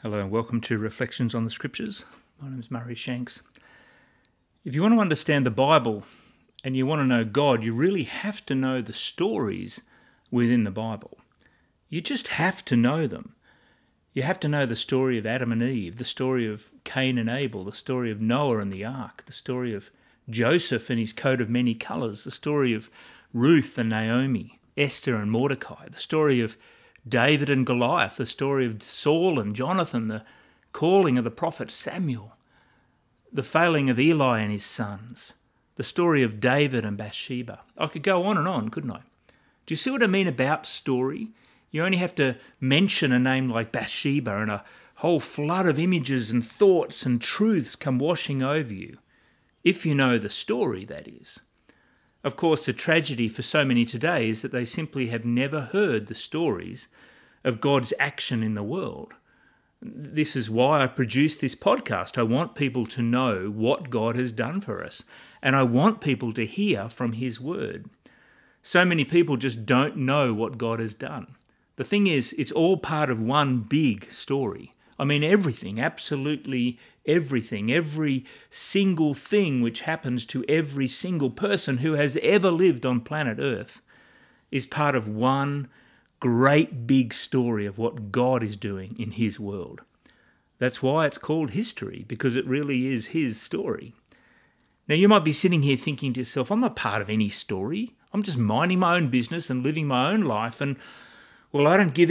Hello and welcome to Reflections on the Scriptures. My name is Murray Shanks. If you want to understand the Bible and you want to know God, you really have to know the stories within the Bible. You just have to know them. You have to know the story of Adam and Eve, the story of Cain and Abel, the story of Noah and the ark, the story of Joseph and his coat of many colours, the story of Ruth and Naomi, Esther and Mordecai, the story of David and Goliath, the story of Saul and Jonathan, the calling of the prophet Samuel, the failing of Eli and his sons, the story of David and Bathsheba. I could go on and on, couldn't I? Do you see what I mean about story? You only have to mention a name like Bathsheba and a whole flood of images and thoughts and truths come washing over you. If you know the story, that is. Of course, the tragedy for so many today is that they simply have never heard the stories of God's action in the world. This is why I produce this podcast. I want people to know what God has done for us, and I want people to hear from His word. So many people just don't know what God has done. The thing is, it's all part of one big story. I mean, everything, absolutely everything, every single thing which happens to every single person who has ever lived on planet Earth is part of one great big story of what God is doing in His world. That's why it's called history, because it really is His story. Now, you might be sitting here thinking to yourself, I'm not part of any story. I'm just minding my own business and living my own life, and, well, I didn't give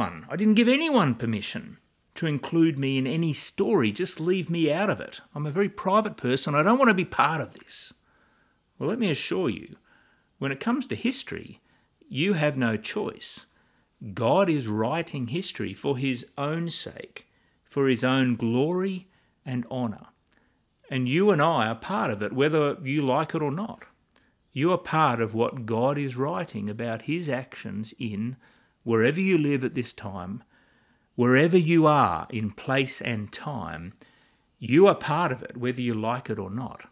anyone permission to include me in any story. Just leave me out of it. I'm a very private person. I don't want to be part of this. Well, let me assure you, when it comes to history, you have no choice. God is writing history for His own sake, for His own glory and honour. And you and I are part of it, whether you like it or not. You are part of what God is writing about His actions in wherever you live at this time. Wherever you are in place and time, you are part of it, whether you like it or not.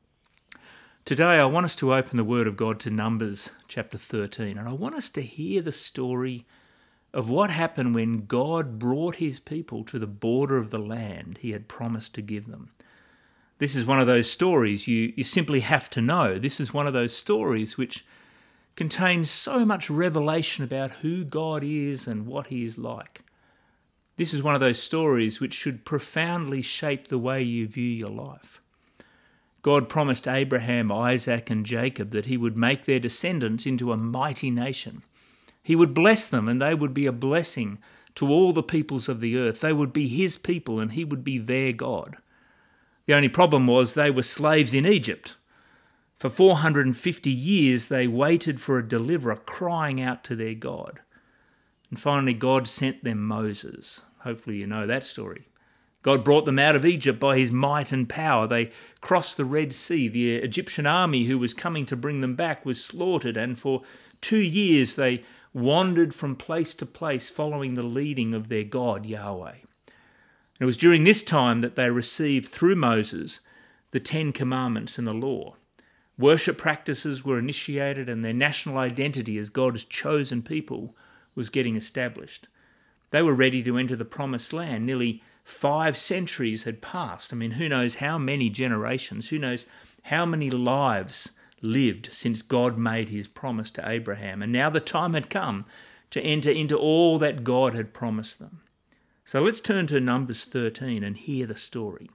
Today, I want us to open the Word of God to Numbers chapter 13, and I want us to hear the story of what happened when God brought His people to the border of the land He had promised to give them. This is one of those stories you simply have to know. This is one of those stories which contains so much revelation about who God is and what He is like. This is one of those stories which should profoundly shape the way you view your life. God promised Abraham, Isaac, and Jacob that He would make their descendants into a mighty nation. He would bless them, and they would be a blessing to all the peoples of the earth. They would be His people, and He would be their God. The only problem was they were slaves in Egypt. For 450 years they waited for a deliverer, crying out to their God. And finally God sent them Moses. Hopefully you know that story. God brought them out of Egypt by His might and power. They crossed the Red Sea. The Egyptian army who was coming to bring them back was slaughtered, and for 2 years they wandered from place to place following the leading of their God, Yahweh. It was during this time that they received through Moses the 10 Commandments and the law. Worship practices were initiated, and their national identity as God's chosen people was getting established. They were ready to enter the promised land. Nearly 5 centuries had passed. I mean, who knows how many generations, who knows how many lives lived since God made His promise to Abraham. And now the time had come to enter into all that God had promised them. So let's turn to Numbers 13 and hear the story.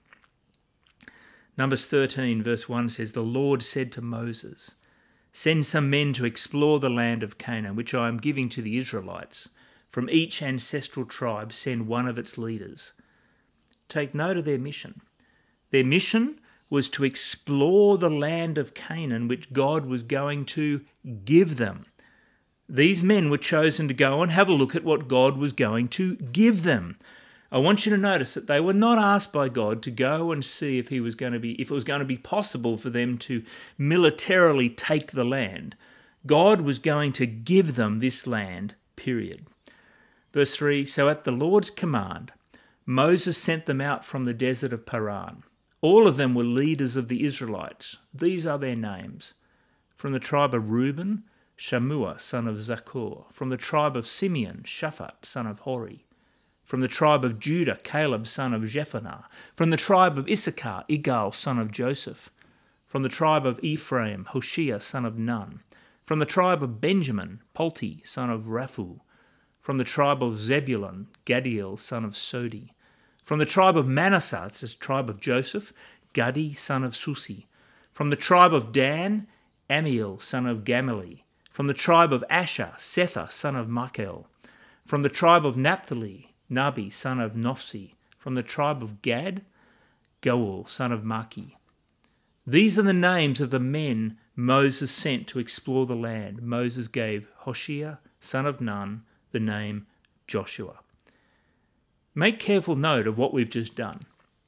Numbers 13 verse 1 says, "The Lord said to Moses, 'Send some men to explore the land of Canaan, which I am giving to the Israelites. From each ancestral tribe send one of its leaders.'" Take note of their mission. Their mission was to explore the land of Canaan, which God was going to give them. These men were chosen to go and have a look at what God was going to give them. I want you to notice that they were not asked by God to go and see if it was going to be possible for them to militarily take the land. God was going to give them this land, period. Verse 3, "So at the Lord's command, Moses sent them out from the desert of Paran. All of them were leaders of the Israelites. These are their names. From the tribe of Reuben, Shammua, son of Zakur. From the tribe of Simeon, Shaphat, son of Hori. From the tribe of Judah, Caleb son of Jephunneh. From the tribe of Issachar, Igal son of Joseph. From the tribe of Ephraim, Hoshea son of Nun. From the tribe of Benjamin, Palti son of Raphu. From the tribe of Zebulun, Gadiel son of Sodi. From the tribe of Manasseh, it's the tribe of Joseph, Gadi son of Susi. From the tribe of Dan, Amiel son of Gamali. From the tribe of Asher, Setha son of Machel. From the tribe of Naphtali, Nabi son of Nophsi. From the tribe of Gad, Goel son of Maki. These are the names of the men Moses sent to explore the land. Moses gave Hoshea son of Nun the name Joshua. Make careful note of what we've just done.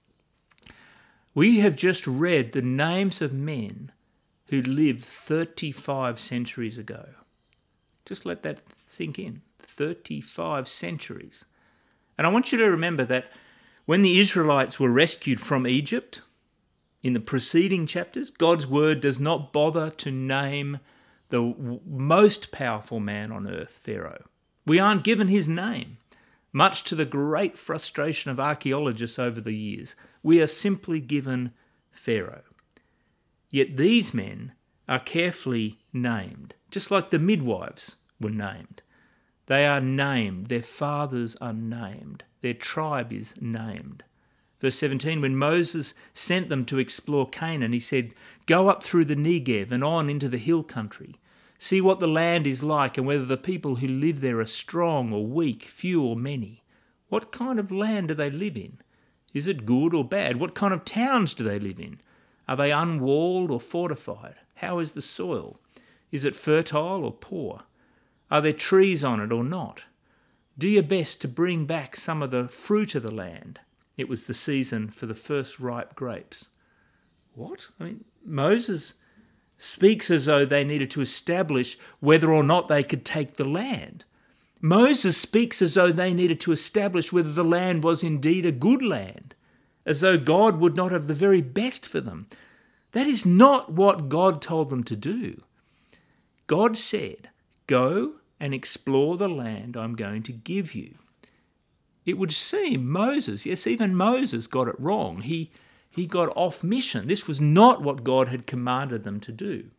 We have just read the names of men who lived 35 centuries ago. Just let that sink in. 35 centuries. And I want you to remember that when the Israelites were rescued from Egypt, in the preceding chapters, God's word does not bother to name the most powerful man on earth, Pharaoh. We aren't given his name. Much to the great frustration of archaeologists over the years, we are simply given Pharaoh. Yet these men are carefully named, just like the midwives were named. They are named, their fathers are named, their tribe is named. Verse 17, when Moses sent them to explore Canaan, he said, "Go up through the Negev and on into the hill country. See what the land is like and whether the people who live there are strong or weak, few or many. What kind of land do they live in? Is it good or bad? What kind of towns do they live in? Are they unwalled or fortified? How is the soil? Is it fertile or poor? Are there trees on it or not? Do your best to bring back some of the fruit of the land." It was the season for the first ripe grapes. What? Moses speaks as though they needed to establish whether or not they could take the land. Moses speaks as though they needed to establish whether the land was indeed a good land, as though God would not have the very best for them. That is not what God told them to do. God said, "Go and explore the land I'm going to give you." It would seem Moses, yes, even Moses got it wrong. He got off mission. This was not what God had commanded them to do.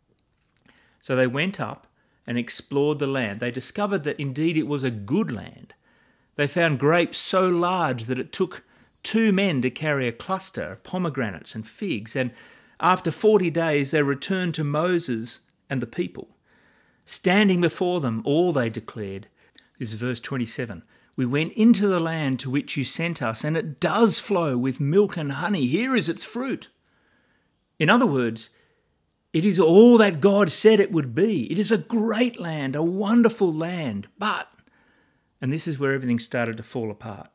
So they went up and explored the land. They discovered that indeed it was a good land. They found grapes so large that it took 2 men to carry a cluster of pomegranates and figs. And after 40 days, they returned to Moses and the people. Standing before them, all they declared, this is verse 27, "We went into the land to which you sent us, and it does flow with milk and honey. Here is its fruit." In other words, it is all that God said it would be. It is a great land, a wonderful land. But, and this is where everything started to fall apart,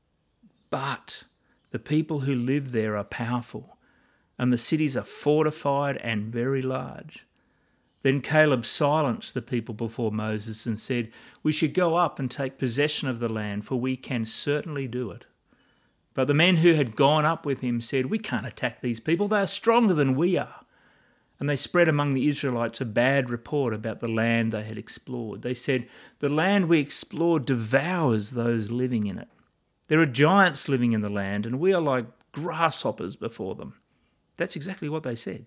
but the people who live there are powerful, and the cities are fortified and very large. Then Caleb silenced the people before Moses and said, "We should go up and take possession of the land, for we can certainly do it." But the men who had gone up with him said, "We can't attack these people. They are stronger than we are." And they spread among the Israelites a bad report about the land they had explored. They said, "The land we explored devours those living in it. There are giants living in the land, and we are like grasshoppers before them." That's exactly what they said.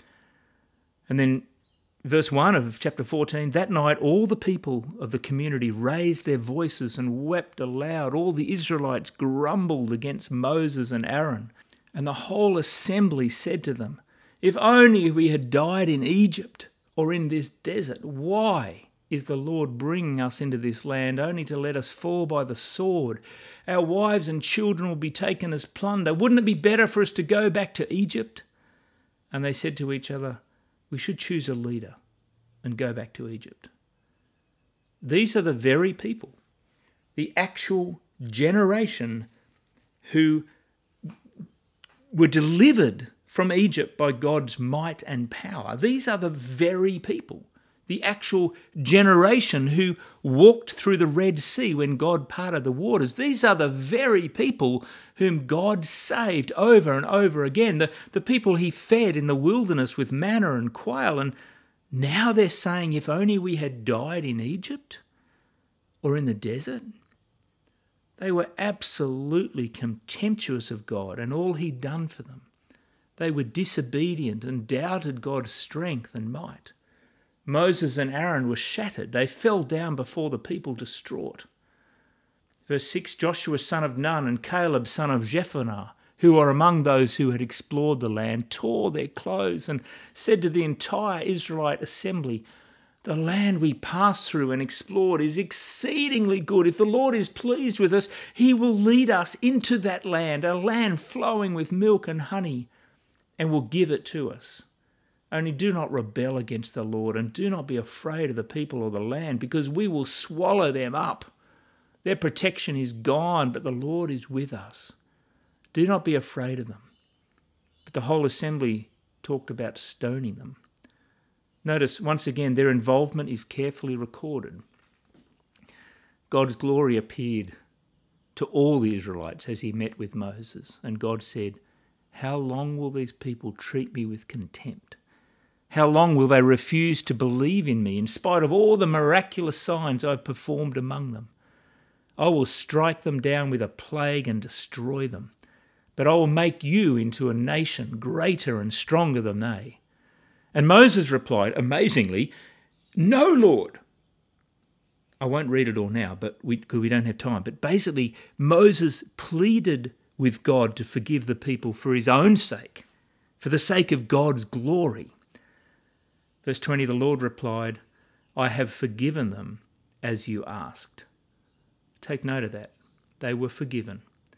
And then verse 1 of chapter 14, that night all the people of the community raised their voices and wept aloud. All the Israelites grumbled against Moses and Aaron. And the whole assembly said to them, "If only we had died in Egypt or in this desert. Why is the Lord bringing us into this land only to let us fall by the sword? Our wives and children will be taken as plunder. Wouldn't it be better for us to go back to Egypt?" And they said to each other, "We should choose a leader and go back to Egypt." These are the very people, the actual generation who were delivered from Egypt by God's might and power. These are the very people, the actual generation who walked through the Red Sea when God parted the waters. These are the very people whom God saved over and over again, the people he fed in the wilderness with manna and quail. And now they're saying, if only we had died in Egypt or in the desert. They were absolutely contemptuous of God and all he'd done for them. They were disobedient and doubted God's strength and might. Moses and Aaron were shattered. They fell down before the people distraught. Verse 6, Joshua son of Nun and Caleb son of Jephunneh, who were among those who had explored the land, tore their clothes and said to the entire Israelite assembly, "The land we passed through and explored is exceedingly good. If the Lord is pleased with us, he will lead us into that land, a land flowing with milk and honey, and will give it to us. Only do not rebel against the Lord, and do not be afraid of the people or the land, because we will swallow them up. Their protection is gone, but the Lord is with us. Do not be afraid of them." But the whole assembly talked about stoning them. Notice, once again, their involvement is carefully recorded. God's glory appeared to all the Israelites as he met with Moses, and God said, "How long will these people treat me with contempt? How long will they refuse to believe in me in spite of all the miraculous signs I've performed among them? I will strike them down with a plague and destroy them, but I will make you into a nation greater and stronger than they." And Moses replied, amazingly, "No, Lord." I won't read it all now, because we don't have time. But basically, Moses pleaded with God to forgive the people for his own sake, for the sake of God's glory. Verse 20, the Lord replied, "I have forgiven them as you asked." Take note of that. They were forgiven.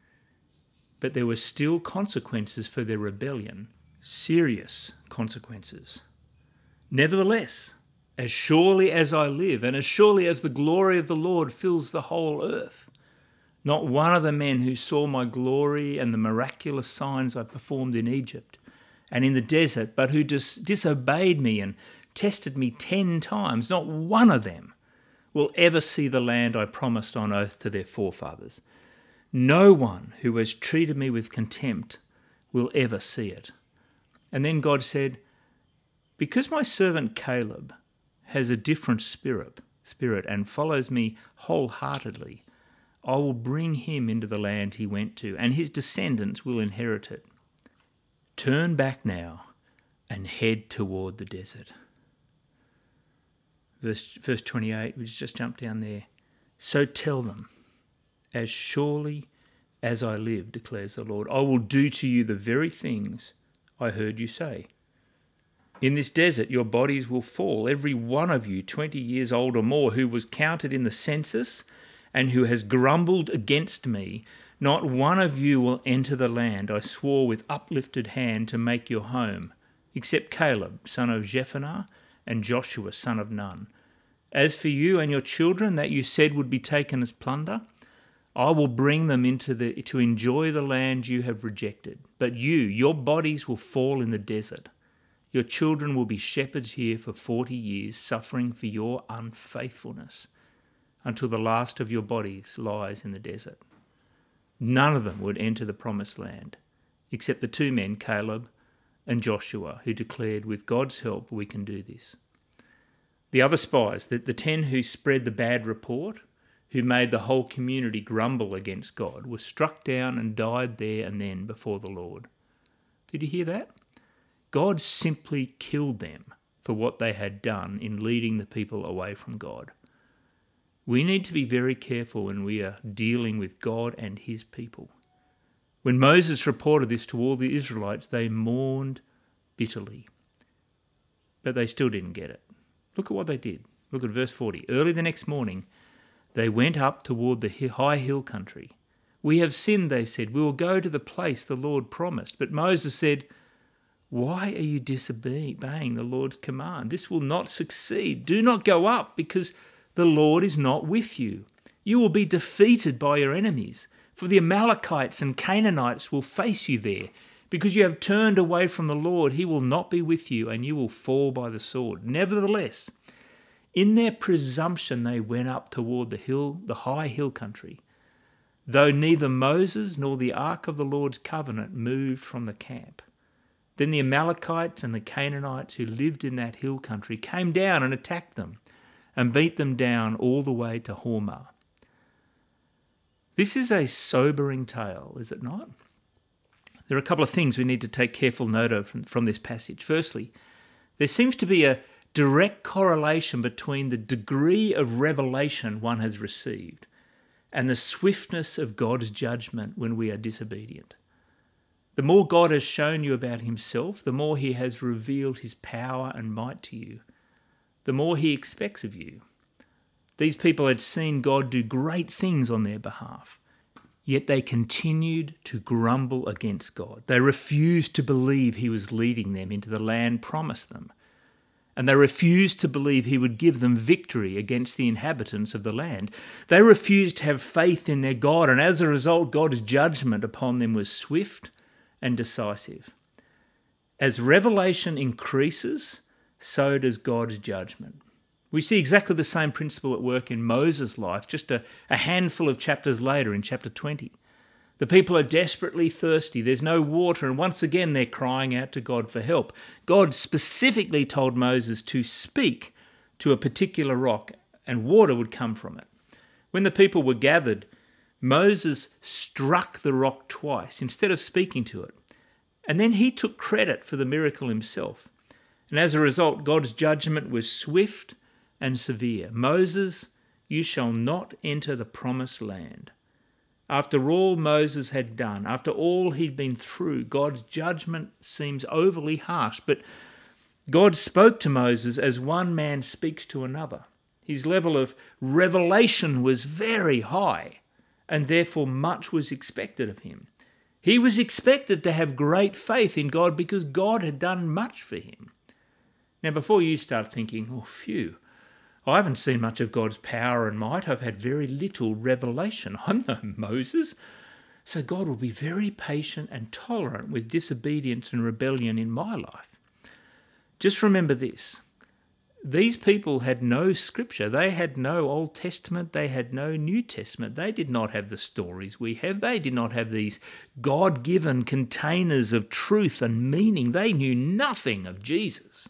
But there were still consequences for their rebellion, serious consequences. "Nevertheless, as surely as I live, and as surely as the glory of the Lord fills the whole earth, not one of the men who saw my glory and the miraculous signs I performed in Egypt and in the desert, but who disobeyed me and tested me 10 times, not one of them will ever see the land I promised on oath to their forefathers. No one who has treated me with contempt will ever see it." And then God said, "Because my servant Caleb has a different spirit and follows me wholeheartedly, I will bring him into the land he went to, and his descendants will inherit it. Turn back now and head toward the desert." Verse 28, we just jumped down there. "So tell them, as surely as I live, declares the Lord, I will do to you the very things I heard you say. In this desert your bodies will fall, every one of you 20 years old or more who was counted in the census and who has grumbled against me. Not one of you will enter the land I swore with uplifted hand to make your home, except Caleb, son of Jephunneh, and Joshua, son of Nun. As for you and your children that you said would be taken as plunder, I will bring them to enjoy the land you have rejected. But your bodies will fall in the desert. Your children will be shepherds here for 40 years, suffering for your unfaithfulness, until the last of your bodies lies in the desert. None of them would enter the promised land, except the 2 men, Caleb and Joshua, who declared, with God's help, we can do this. The other spies, the 10 who spread the bad report, who made the whole community grumble against God, were struck down and died there and then before the Lord." Did you hear that? God simply killed them for what they had done in leading the people away from God. We need to be very careful when we are dealing with God and his people. When Moses reported this to all the Israelites, they mourned bitterly. But they still didn't get it. Look at what they did. Look at verse 40. "Early the next morning, they went up toward the high hill country. 'We have sinned,' they said. 'We will go to the place the Lord promised.' But Moses said, 'Why are you disobeying the Lord's command? This will not succeed. Do not go up, because the Lord is not with you. You will be defeated by your enemies, for the Amalekites and Canaanites will face you there. Because you have turned away from the Lord, he will not be with you, and you will fall by the sword.' Nevertheless, in their presumption they went up toward the high hill country, though neither Moses nor the ark of the Lord's covenant moved from the camp. Then the Amalekites and the Canaanites who lived in that hill country came down and attacked them and beat them down all the way to Hormah. This is a sobering tale, is it not? There are a couple of things we need to take careful note of from this passage. Firstly, there seems to be a direct correlation between the degree of revelation one has received and the swiftness of God's judgment when we are disobedient. The more God has shown you about himself, the more he has revealed his power and might to you, the more he expects of you. These people had seen God do great things on their behalf, yet they continued to grumble against God. They refused to believe he was leading them into the land promised them, and they refused to believe he would give them victory against the inhabitants of the land. They refused to have faith in their God, and as a result, God's judgment upon them was swift and decisive. As revelation increases, so does God's judgment. We see exactly the same principle at work in Moses' life, just a handful of chapters later in chapter 20. The people are desperately thirsty. There's no water, and once again they're crying out to God for help. God specifically told Moses to speak to a particular rock, and water would come from it. When the people were gathered, Moses struck the rock twice instead of speaking to it. And then he took credit for the miracle himself. And as a result, God's judgment was swift and severe. Moses, you shall not enter the promised land. After all Moses had done, after all he'd been through, God's judgment seems overly harsh. But God spoke to Moses as one man speaks to another. His level of revelation was very high, and therefore much was expected of him. He was expected to have great faith in God because God had done much for him. Now, before you start thinking, oh, phew, I haven't seen much of God's power and might. I've had very little revelation. I'm no Moses. So God will be very patient and tolerant with disobedience and rebellion in my life. Just remember this. These people had no scripture. They had no Old Testament. They had no New Testament. They did not have the stories we have. They did not have these God-given containers of truth and meaning. They knew nothing of Jesus.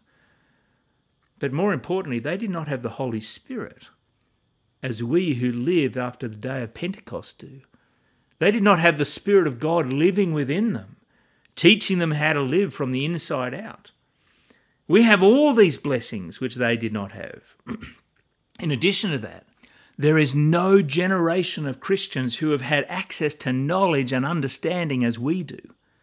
But more importantly, they did not have the Holy Spirit, as we who live after the day of Pentecost do. They did not have the Spirit of God living within them, teaching them how to live from the inside out. We have all these blessings which they did not have. In addition to that, there is no generation of Christians who have had access to knowledge and understanding as we do.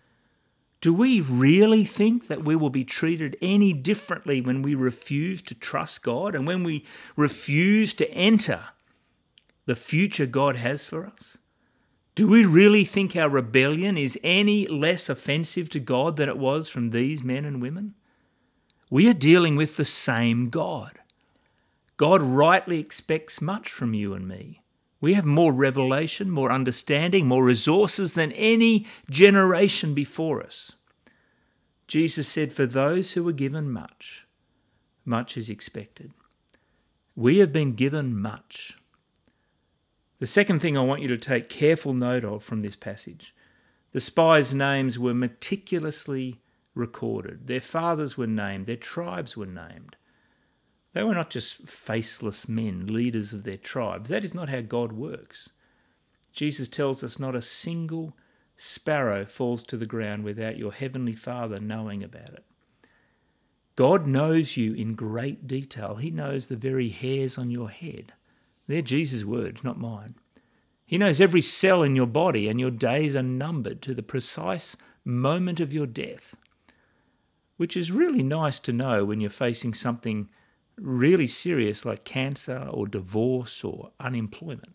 Do we really think that we will be treated any differently when we refuse to trust God and when we refuse to enter the future God has for us? Do we really think our rebellion is any less offensive to God than it was from these men and women? We are dealing with the same God. God rightly expects much from you and me. We have more revelation, more understanding, more resources than any generation before us. Jesus said, for those who are given much, much is expected. We have been given much. The second thing I want you to take careful note of from this passage, the spies' names were meticulously recorded. Their fathers were named, their tribes were named. They were not just faceless men, leaders of their tribes. That is not how God works. Jesus tells us not a single sparrow falls to the ground without your heavenly Father knowing about it. God knows you in great detail. He knows the very hairs on your head. They're Jesus' words, not mine. He knows every cell in your body, and your days are numbered to the precise moment of your death, which is really nice to know when you're facing something really serious like cancer or divorce or unemployment.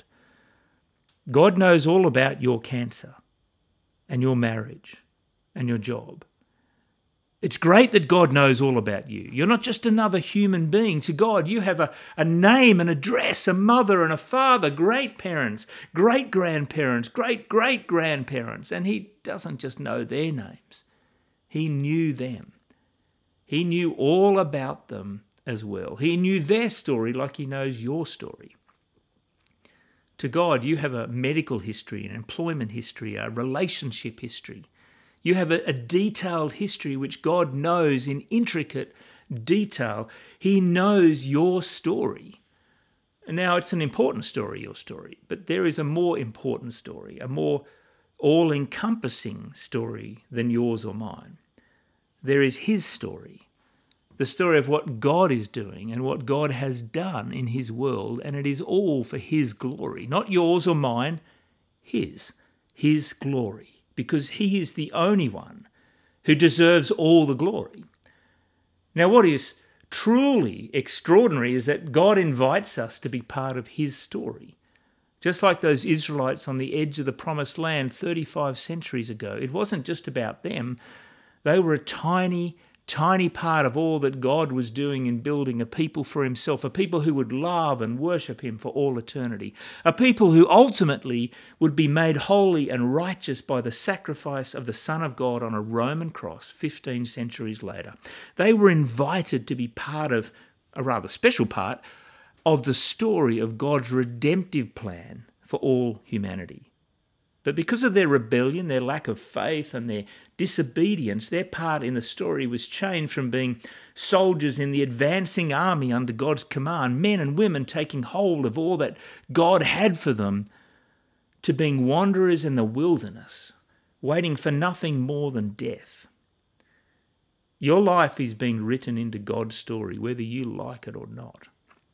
God knows all about your cancer and your marriage and your job. It's great that God knows all about you. You're not just another human being. To God, you have a name, an address, a mother and a father, great parents, great-grandparents, great-great-grandparents. And he doesn't just know their names. He knew them. He knew all about them as well. He knew their story like he knows your story. To God, you have a medical history, an employment history, a relationship history. You have a detailed history which God knows in intricate detail. He knows your story. Now, it's an important story, your story, but there is a more important story, a more all-encompassing story than yours or mine. There is his story, the story of what God is doing and what God has done in his world, and it is all for his glory, not yours or mine, his glory, because he is the only one who deserves all the glory. Now, what is truly extraordinary is that God invites us to be part of his story. Just like those Israelites on the edge of the promised land 35 centuries ago, it wasn't just about them. They were a tiny, tiny part of all that God was doing in building a people for himself, a people who would love and worship him for all eternity, a people who ultimately would be made holy and righteous by the sacrifice of the Son of God on a Roman cross 15 centuries later. They were invited to be part of, a rather special part, of the story of God's redemptive plan for all humanity. But because of their rebellion, their lack of faith and their disobedience, their part in the story was changed from being soldiers in the advancing army under God's command, men and women taking hold of all that God had for them, to being wanderers in the wilderness, waiting for nothing more than death. Your life is being written into God's story, whether you like it or not.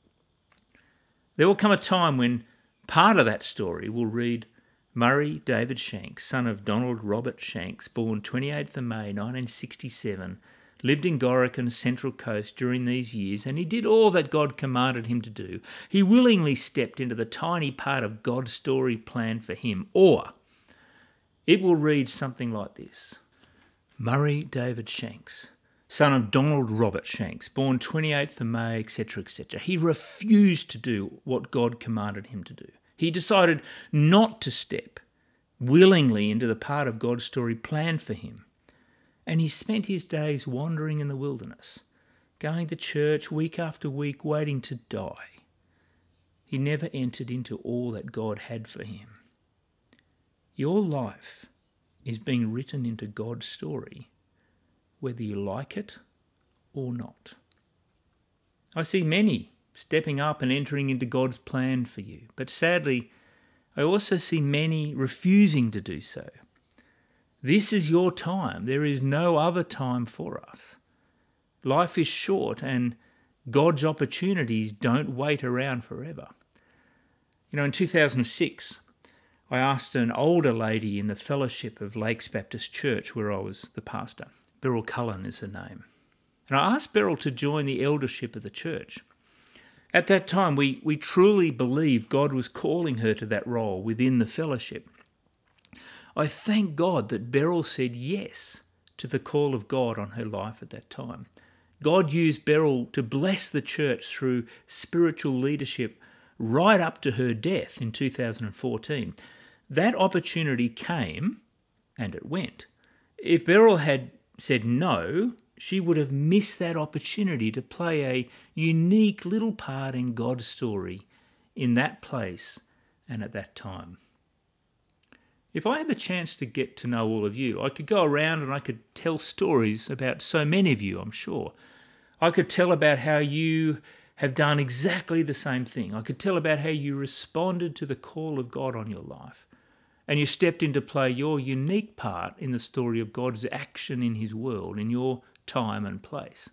There will come a time when part of that story will read, Murray David Shanks, son of Donald Robert Shanks, born 28th of May 1967, lived in Gorican, Central Coast during these years, and he did all that God commanded him to do. He willingly stepped into the tiny part of God's story planned for him. Or it will read something like this. Murray David Shanks, son of Donald Robert Shanks, born 28th of May, etc., etc. He refused to do what God commanded him to do. He decided not to step willingly into the part of God's story planned for him. And he spent his days wandering in the wilderness, going to church week after week, waiting to die. He never entered into all that God had for him. Your life is being written into God's story, whether you like it or not. I see many stepping up and entering into God's plan for you, but sadly, I also see many refusing to do so. This is your time. There is no other time for us. Life is short, and God's opportunities don't wait around forever. In 2006, I asked an older lady in the fellowship of Lakes Baptist Church, where I was the pastor. Beryl Cullen is her name. And I asked Beryl to join the eldership of the church. At that time, we truly believed God was calling her to that role within the fellowship. I thank God that Beryl said yes to the call of God on her life at that time. God used Beryl to bless the church through spiritual leadership right up to her death in 2014. That opportunity came and it went. If Beryl had said no, she would have missed that opportunity to play a unique little part in God's story in that place and at that time. If I had the chance to get to know all of you, I could go around and I could tell stories about so many of you, I'm sure. I could tell about how you have done exactly the same thing. I could tell about how you responded to the call of God on your life, and you stepped in to play your unique part in the story of God's action in his world, in your time and place.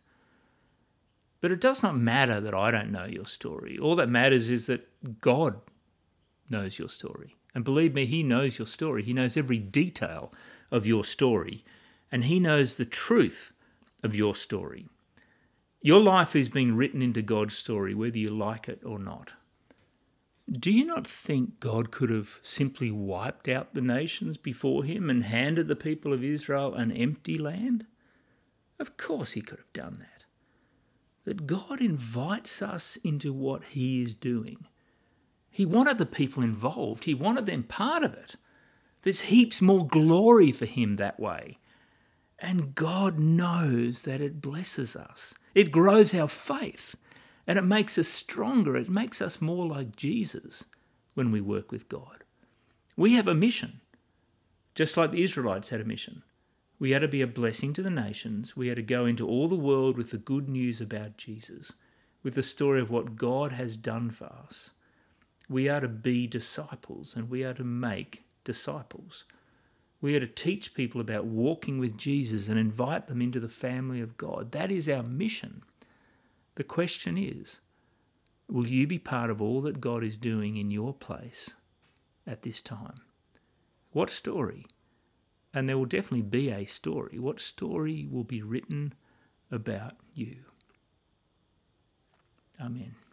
But it does not matter that I don't know your story. All that matters is that God knows your story. And believe me, he knows your story. He knows every detail of your story. And he knows the truth of your story. Your life is being written into God's story, whether you like it or not. Do you not think God could have simply wiped out the nations before him and handed the people of Israel an empty land? Of course he could have done that. But God invites us into what he is doing. He wanted the people involved. He wanted them part of it. There's heaps more glory for him that way. And God knows that it blesses us. It grows our faith. And it makes us stronger. It makes us more like Jesus when we work with God. We have a mission, just like the Israelites had a mission. We had to be a blessing to the nations. We had to go into all the world with the good news about Jesus. with the story of what God has done for us. We are to be disciples, and we are to make disciples. We are to teach people about walking with Jesus and invite them into the family of God. That is our mission. The question is, will you be part of all that God is doing in your place at this time? What story? And there will definitely be a story. What story will be written about you? Amen.